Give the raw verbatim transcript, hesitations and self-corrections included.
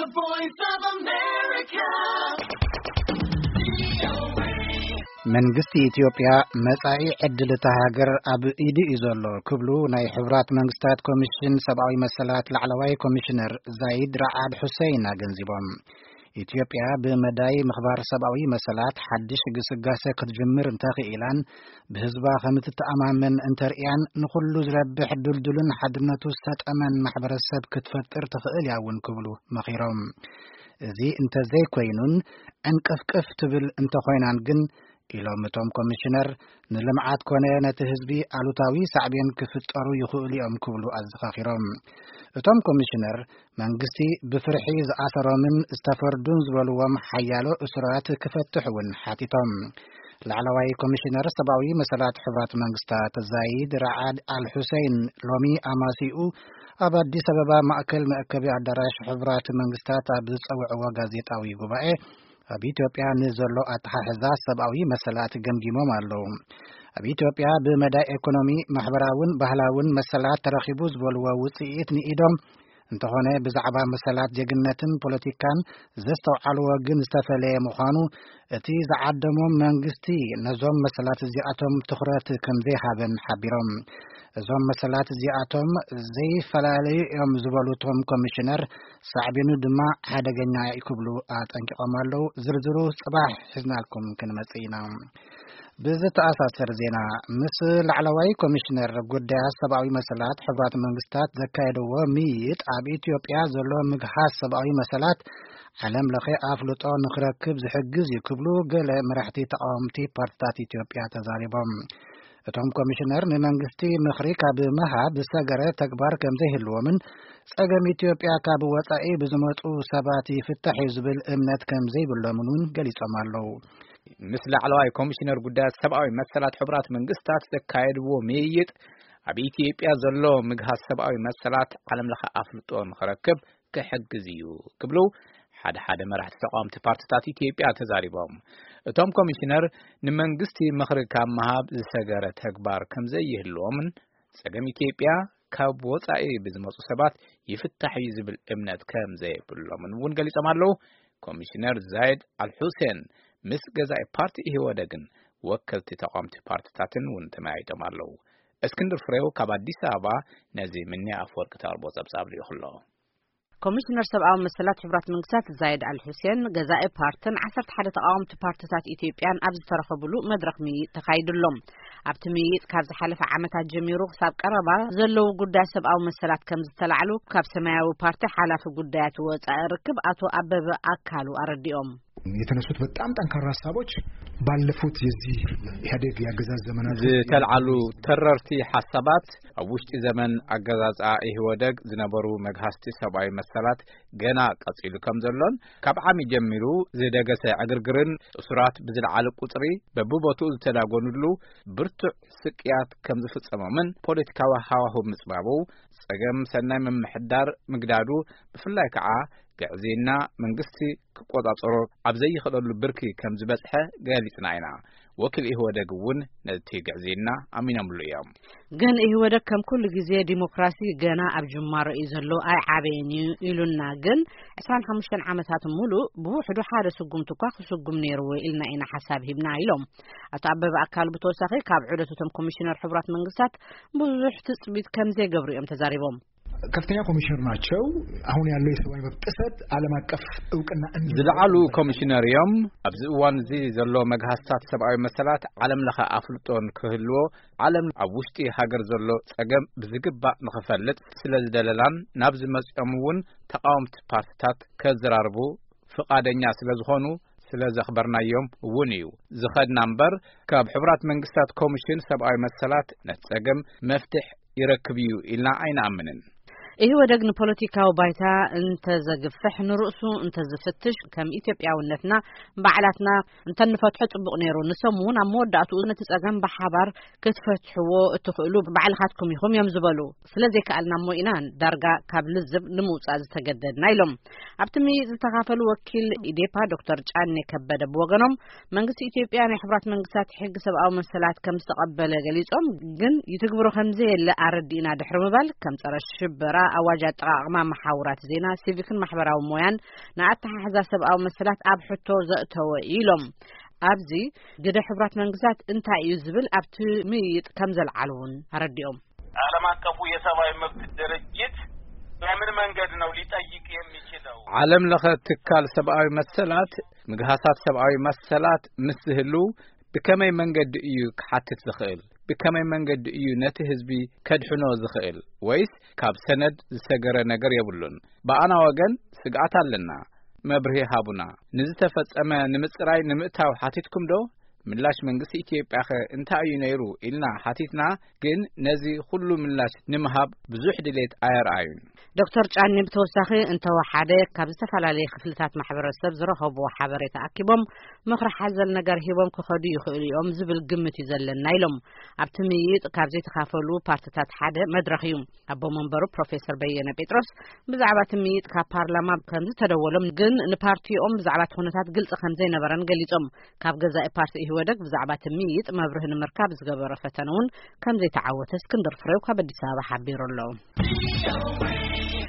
The Voice of America. መንግስቲ ኢትዮጵያ መጻኢ ዕድልታ ሃገር ኣብ ኢዲ ይዘሎ ክብሉ ናይ ሕብራት መንግስታት ኮሚሽን ሰብአዊ መሰላት ላዕለዋይ ኮሚሽነር ዛይድ ራዓድ ሁሴይን አገንዝቦም ኢትዮጵያ በመዳይ ምኽባር ሰብአዊ መሰላት ሓድሽ ግስጋሴ ክትጅምር እንተኽኢላን በህዝባ ከምትተኣማመን እንተርኢያን ንኹሉ ዝረብሕ ድልድልን ሓድነቱ ዝተጠመን ማሕበረሰብ ክትፈጥር ትኽእል ያውን ክብሉ መኺሮም እዚ እንተዘይ ኮይኑን እንቅፍቅፍ ትብል እንተኾይናን ግን ኢሎም እቶም ኮሚሽነር ንልምዓት ኮነ ነቲ ህዝቢ አሉታዊ ሳዕቤን ክፍጠሩ ይኽእሉ እዮም ክብሉ አዘኻኺሮም እቶም ኮሚሽነር መንግስቲ ብፍርሒ ዝኣሰሮምን ዝተፈርዱን ዝበልዎም ሓያሎ እስራት ክፈትሑን ሓቲቶም ላዕለዋይ ኮሚሽነር ሰብአዊ መሰላት ሕብራት መንግስታት ዛይድ ራዓድ አልሁሴይን ሎሚ አማሲኡ ኣብ አዲስ አበባ ማእከል መአከቢ አዳራሽ ሕብራት መንግስታት ኣብ ዝፀውዕዎ ጋዜጣዊ ጉባኤ ኣብ ኢትዮጵያ ንዘሎ ኣተሓሕዛ ሰብአዊ መሰላት ገምጊሞም ኣለዉ ኣብ ኢትዮጵያ ብመዳይ ኢኮኖሚ ማሕበራውን ባህላውን መሰላት ተረኺቡ ዝበልዎ ውፅኢት ንኢዶም እንተኾነ ብዛዕባ መሰላት ጀግነትን ፖለቲካን ዘስተውዓልዎ ግን ዝተፈለየ ምዃኑ እቲ ዝዓደሞም መንግስቲ ነዞም መሰላት እዚኣቶም ትኹረት ከምዘይሃበን ሓቢሮም እዞም መሰላት እዚኣቶም ዘይፈላለዩ እዮም ዝበሉቶም ኮሚሽነር ሳዕቤኑ ድማ ሓደገኛ ይክብሉ አጠንቂቆም ኣለዉ ዝርዝሩ ጽባሕ ሒዝናልኩም ክንመጽእ ኢና ብዝተኣሳሰር ዜና ምስ ላዕለዋይ ኮሚሽነር ጉዳያት ሰብአዊ መሰላት ሕብራት መንግስታት ዘካየድዎ ምይይጥ ኣብ ኢትዮጵያ ዘሎ ምግሃስ ሰብአዊ መሰላት ዓለም ለኸ ኣፍልጦ ንኽረክብ ዝሕግዝ ይክብሉ ገለ መራሕቲ ተቃወምቲ ፓርቲታት ኢትዮጵያ ተዛሪቦም እቶም ኮሚሽነር ንመንግስቲ ምኽሪ ካብ ምሃብ ዝሰገረ ተግባር ከምዘይህልዎምን ጸገም ኢትዮጵያ ካብ ወጻኢ ብዝመፁ ሰባት ይፍታሕ ዝብል እምነት ከምዘይብሎምን ገሊጾም ኣለዉ ምስ ላዕለዋይ ኮሚሽነር ጉዳያት ሰብአዊ መሰላት ሕብራት መንግስታት ዘካየድዎ ምይይጥ ኣብ ኢትዮጵያ ዘሎ ምግሃስ ሰብአዊ መሰላት ዓለም ለኸ ኣፍልጦ ንኽረክብ ክሕግዝ እዩ ክብሉ ሓደ ሓደ መራሕቲ ተቃወምቲ ፓርቲታት ኢትዮጵያ ተዛሪቦም እቶም ኮሚሽነር ንመንግስቲ ምኽሪ ካብ ምሃብ ዝሰገረ ተግባር ከምዘይህልዎምን ጸገም ኢትዮጵያ ካብ ወጻኢ ብዝመፁ ሰባት ይፍታሕ ዝብል እምነት ከምዘይብሎምን እውን ገሊጾም ኣለዉ ኮሚሽነር ዛይድ አልሁሴን ምስ ገዛኢ ፓርቲ ኢህወደግን ወከልቲ ተቃወምቲ ፓርቲታትን እውን ተመያይጦም ኣለዉ እስክንድር ፍሬው ካብ አዲስ አበባ ነዚ ምንያ አፈወርቅ ተርቦ ጸብጻብ ልይኽሎ ኮሚሽነር ሰብአዊ መሰላት ሕብራት መንግስታት ዛይድ አልሁሴን ገዛኢ ፓርቲን ዓሰርተ ሓደ ተቃወምቲ ፓርቲታት ኢትዮጵያን ኣብ ዝተረኸብሉ መድረኽ ምይይጥ ተኻይድሎም ኣብቲ ምይይጥ ካብ ዝሓለፈ ዓመታት ጀሚሩ ክሳብ ቀረባ ዘለው ጉዳይ ሰብአዊ መሰላት ከም ዝተላዕሉ ካብ ሰማያዊ ፓርቲ ሓላፊ ጉዳያት ወጻኢ ርክብ አቶ አበበ አካሉ አረዲኦም የተነሱት በጣም ጠንካራ ሐሳቦች ባለፉት የዚህ ኢህአዴግ ያገዛዝ ዘመናት ዝተልዓሉ ተረርቲ ሐሳባት ኣብ ውሽጢ ዘመን አገዛዝ ኢህወደግ ዝነበሩ መግሃስቲ ሰብአዊ መሰላት ገና ቀጽሉ ከም ዘሎን ካብ ዓሚ ጀሚሩ ዝደገሰ ዕግርግርን ሱራት ብዝለዓለ ቁጽሪ በብቦቱ ዝተዳጎኑሉ ብርቱዕ ስቅያት ከም ዝፍጸሞምን ፖለቲካዊ ሃዋህው ምጽባቡ ጸገም ሰናይ መምሕዳር ምግዳዱ ብፍላይ ከዓ ገዕዜና መንግስቲ ክቆጣጸሮ ኣብ ዘይኽእለሉ ብርኪ ከም ዝበጽሐ ገሊጽና ኢና ወኪል ኢህወደግ እውን ነቲ ገዕዜና ኣሚኖምሉ እዮም ግን ኢህወደግ ከም ኩሉ ግዜ ዲሞክራሲ ገና ኣብ ጅማሮ እዩ ዘሎ ኣይ ዓበይኒ ኢሉና ግን عشرين خمسة ዓመታት ሙሉ ብውሕዱ ሓደ ስጉምቲ እኳ ክስጉም ነይሩ ኢልና ኢና ሓሳብ ሂብና ኢሎም አቶ አበበ አካል ብተወሳኺ ካብ ዑደቶም ኮሚሽነር ሕብራት መንግስታት ብዙሕ ትጽቢት ከምዘይገብሩ እዮም ተዛሪቦም ከፍተኛ ኮሚሽነር ናቸው አሁን ያለው የሰብአዊ መብት ጥሰት ዓለም አቀፍ እውቅና እንዲ ዝለዓሉ ኮሚሽነር እዮም ኣብዚ እዋን እዚ ዘሎ መግሃስታት ሰብአዊ መሰላት ዓለም ለኸ ኣፍልጦን ክህልዎ ዓለም ኣብ ውሽጢ ሃገር ዘሎ ጸገም ብዝግባእ ንኽፈልጥ ስለዝደለላን ናብ ዝመጽኦም እውን ተቃወምቲ ፓርቲታት ከዘራርቡ ፍቃደኛ ስለዝኾኑ ስለዘኽበርናዮም እውን እዩ ዝኸድና እምበር ካብ ሕብራት መንግስታት ኮሚሽን ሰብአዊ መሰላት ነጸገም መፍትሕ ይረክብ እዩ ኢልና ኣይንኣምንን ኢህወደግ ንፖለቲካዊ ባይታ እንተዘግፍሕ ንርእሱ እንተዝፍትሽ ከም ኢትዮጵያውነትና ባዕላትና እንተንፈትሖ ጽቡቕ ነይሩ ንሰሙን ኣብ መወዳእቱ ነቲ ጸገም ብሓባር ክትፈትሕዎ እትኽእሉ ባዕልኻትኩም ኢኹም እዮም ዝበሉ ስለዘይከኣልና እሞ ኢና ዳርጋ ካብ ልዝብ ንምውጻእ ዝተገደድና ኢሎም ኣብቲ ምይይጥ ዝተኻፈሉ ወኪል ኢዴፓ ዶክተር ጫኔ ከበደ ብወገኖም መንግስቲ ኢትዮጵያ ናይ ሕብራት መንግስታት ሕጊ ሰብአዊ መሰላት ከም ዝተቐበለ ገሊጾም ግን ይትግብሩ ከምዘየለ ኣረዲና ድሕሪ ምባል ከም ጸረ ሽበራ ኣዋጅ ኣጠቃቅማ መሓውራት ዜና ሲቪክን ማሕበራዊ ሞያን ንኣተሓሕዛ ሰብኣዊ መሰላት ኣብ ሕቶ ዘእተወ ኢሎም ኣብዚ ግደ ሕብራት መንግስታት እንታይ እዩ ዝብል ኣብቲ ምይይጥ ከም ዘልዓሉን አረዲኦም ዓለም አቀፉ የሰብአዊ መብት ድርጅት በምን መንገድ ነው ሊጠይቅ የሚችለው ዓለም ለኸ ትካል ሰብአዊ መሰላት ምግሃሳት ሰብአዊ መሰላት ምስህሉ ብከመይ መንገድ እዩ ክሓትት ዝኽእል ብከመይ መንገድ እዩ ነቲ ህዝቢ ከድሕኖ ዝኽእል ወይስ ካብ ሰነድ ዝሰገረ ነገር የብሉን በአና ወገን ስጋት ኣለና መብርሂ ሃቡና ንዝተፈጸመ ንምጽራይ ንምእታው ሓቲትኩም ዶ ምላሽ መንግስቲ ኢትዮጵያ እንታይ እዩ ነይሩ ኢልና ሓቲትና ግን ነዚ ሁሉ ምላሽ ንምሃብ ብዙሕ ድሌት ኣየርአዩን ዶክተር ጫኒ ብተወሳኺ እንተወሓደ ካብ ዝተፈላለዩ ክፍልታት ማሕበረሰብ ዝረኸቡ ሓበሬታ ኣኪቦም ምኽሪ ሓዘል ነገር ሂቦም ክኸዱ ይኽእሉ እዮም ዝብል ግምት እዩ ዘለና ኢሎም ኣብቲ ምይይጥ ካብ ዘይተኻፈሉ ፓርቲታት ሓደ መድረኽ እዩ ኣቦ መንበሩ ፕሮፌሰር በየነ ጴጥሮስ ብዛዕባ እቲ ምይይጥ ካብ ፓርላማ ከም ዝተደወሎም ግን ንፓርቲኦም ብዛዕባ ኩነታት ግልጽ ከም ዘይነበረን ገሊጾም ካብ ገዛኢ ፓርቲ ይወደግ ብዛዕባ እቲ ምይይጥ መብርህ ንምርካብ ዝገበረ ፈተነ እውን ከም ዘይተዓወተ እስክንድር ፍሬው ካብ ኣዲስ ኣበባ ሓቢሩ ኣሎ